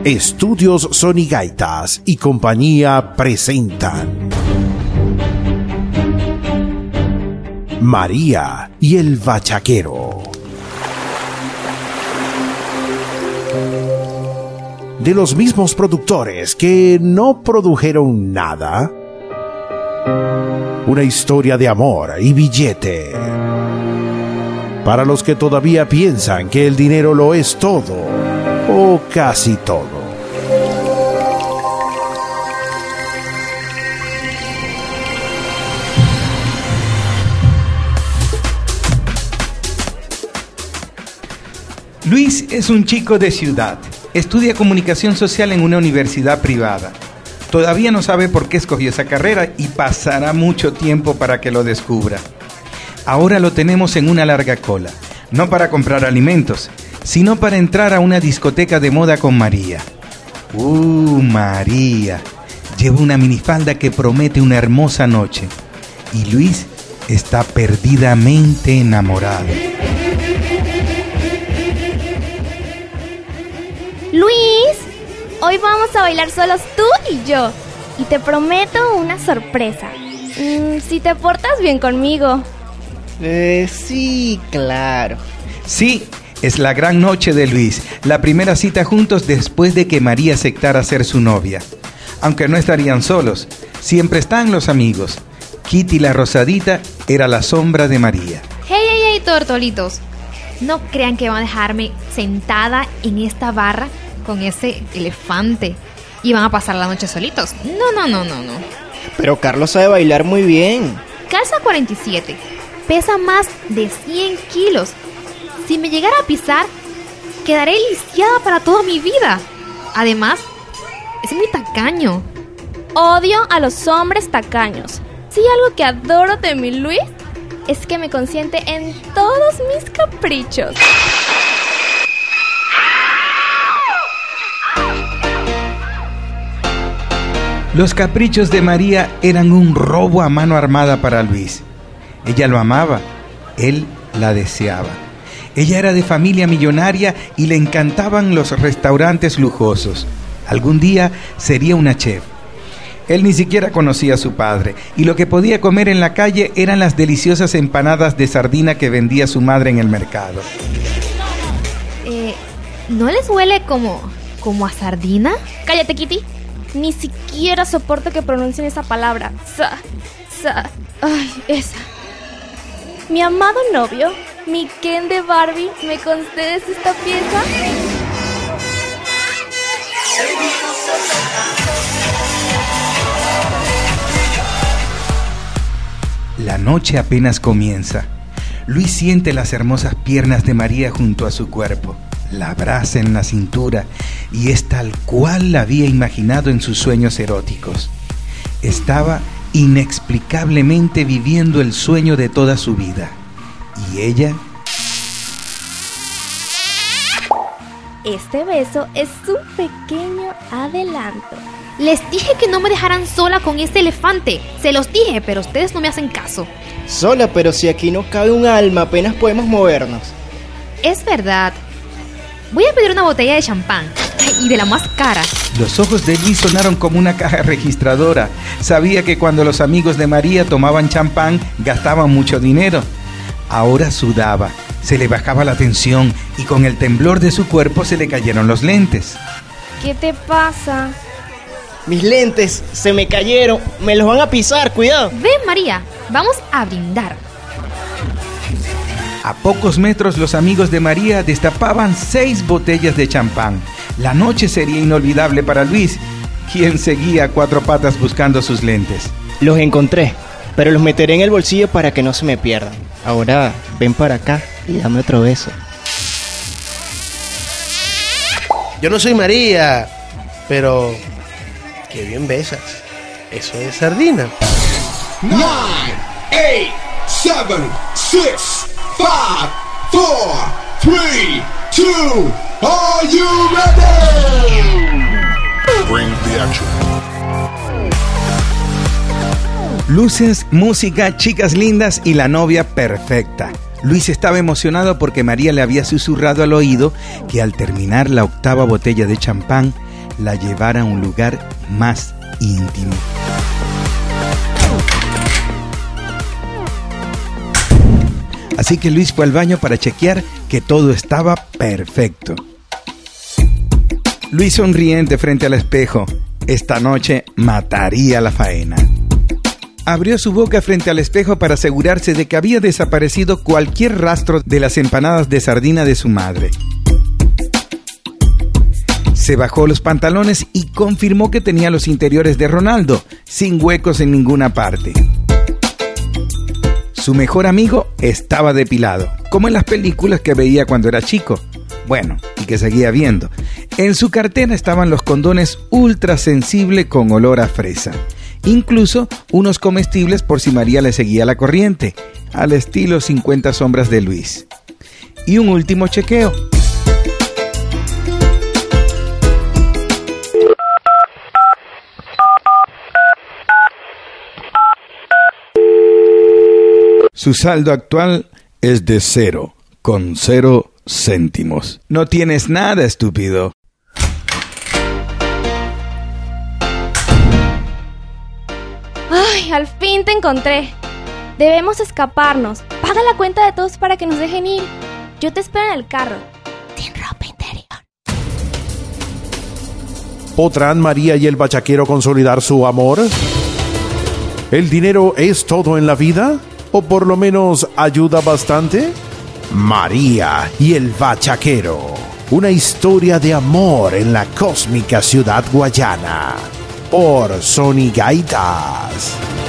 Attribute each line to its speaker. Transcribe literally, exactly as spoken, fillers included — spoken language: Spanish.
Speaker 1: Estudios Sonigaitas y compañía presentan María y el Bachaquero. De los mismos productores que no produjeron nada. Una historia de amor y billete. Para los que todavía piensan que el dinero lo es todo, o casi todo.
Speaker 2: Luis es un chico de ciudad. Estudia comunicación social en una universidad privada. Todavía no sabe por qué escogió esa carrera y pasará mucho tiempo para que lo descubra. Ahora lo tenemos en una larga cola, no para comprar alimentos, sino para entrar a una discoteca de moda con María. ¡Uh, María! Lleva una minifalda que promete una hermosa noche. Y Luis está perdidamente enamorado.
Speaker 3: Luis, hoy vamos a bailar solos tú y yo. Y te prometo una sorpresa. Mm, si te portas bien conmigo.
Speaker 4: Eh, sí, claro.
Speaker 2: Sí, es la gran noche de Luis, la primera cita juntos después de que María aceptara ser su novia. Aunque no estarían solos, siempre están los amigos. Kitty la rosadita era la sombra de María.
Speaker 5: Hey, hey, hey, tortolitos. No crean que van a dejarme sentada en esta barra con ese elefante y van a pasar la noche solitos. No, no, no, no, no.
Speaker 4: Pero Carlos sabe bailar muy bien.
Speaker 5: Calza cuarenta y siete. Pesa más de cien kilos. Si me llegara a pisar, quedaré lisiada para toda mi vida. Además, es muy tacaño.
Speaker 3: Odio a los hombres tacaños. Si algo que adoro de mi Luis es que me consiente en todos mis caprichos.
Speaker 2: Los caprichos de María eran un robo a mano armada para Luis. Ella lo amaba, él la deseaba. Ella era de familia millonaria y le encantaban los restaurantes lujosos. Algún día sería una chef. Él ni siquiera conocía a su padre, y lo que podía comer en la calle eran las deliciosas empanadas de sardina que vendía su madre en el mercado.
Speaker 5: Eh, ¿no les huele como, como a sardina?
Speaker 3: Cállate, Kitty. Ni siquiera soporto que pronuncien esa palabra. Sa, sa, ay, esa. Mi amado novio, mi Ken de Barbie, ¿me concedes esta pieza?
Speaker 2: La noche apenas comienza. Luis siente las hermosas piernas de María junto a su cuerpo. La abraza en la cintura y es tal cual la había imaginado en sus sueños eróticos. Estaba inexplicablemente viviendo el sueño de toda su vida. ¿Y ella?
Speaker 3: Este beso es un pequeño adelanto.
Speaker 5: Les dije que no me dejaran sola con ese elefante. Se los dije, pero ustedes no me hacen caso.
Speaker 4: Sola, pero si aquí no cabe un alma, apenas podemos movernos.
Speaker 5: Es verdad. Voy a pedir una botella de champán. Y de la más cara.
Speaker 2: Los ojos de Luis sonaron como una caja registradora. Sabía que cuando los amigos de María tomaban champán, gastaban mucho dinero. Ahora sudaba, se le bajaba la tensión y con el temblor de su cuerpo se le cayeron los lentes.
Speaker 3: ¿Qué te pasa?
Speaker 4: Mis lentes se me cayeron, me los van a pisar, cuidado.
Speaker 5: Ven, María, vamos a brindar.
Speaker 2: A pocos metros los amigos de María destapaban seis botellas de champán. La noche sería inolvidable para Luis, quien seguía a cuatro patas buscando sus lentes.
Speaker 4: Los encontré, pero los meteré en el bolsillo para que no se me pierdan. Ahora ven para acá y dame otro beso.
Speaker 6: Yo no soy María, pero qué bien besas. Eso es sardina.
Speaker 7: nine, eight, seven, six, five, four, three, two, are you ready? Bring the action.
Speaker 2: Luces, música, chicas lindas y la novia perfecta. Luis estaba emocionado porque María le había susurrado al oído que al terminar la octava botella de champán, la llevara a un lugar más íntimo. Así que Luis fue al baño para chequear que todo estaba perfecto. Luis sonriente frente al espejo. Esta noche mataría la faena. Abrió su boca frente al espejo para asegurarse de que había desaparecido cualquier rastro de las empanadas de sardina de su madre. Se bajó los pantalones y confirmó que tenía los interiores de Ronaldo, sin huecos en ninguna parte. Su mejor amigo estaba depilado, como en las películas que veía cuando era chico. Bueno, y que seguía viendo. En su cartera estaban los condones ultra sensible con olor a fresa. Incluso unos comestibles por si María le seguía la corriente, al estilo cincuenta sombras de Luis. Y un último chequeo. Su saldo actual es de cero, con cero céntimos. No tienes nada, estúpido.
Speaker 3: Ay, al fin te encontré. Debemos escaparnos. Paga la cuenta de todos para que nos dejen ir. Yo te espero en el carro, sin ropa interior.
Speaker 1: ¿Podrán María y el bachaquero consolidar su amor? ¿El dinero es todo en la vida? ¿O por lo menos ayuda bastante? María y el bachaquero. Una historia de amor en la cósmica ciudad guayana. Por Sony Gaitas.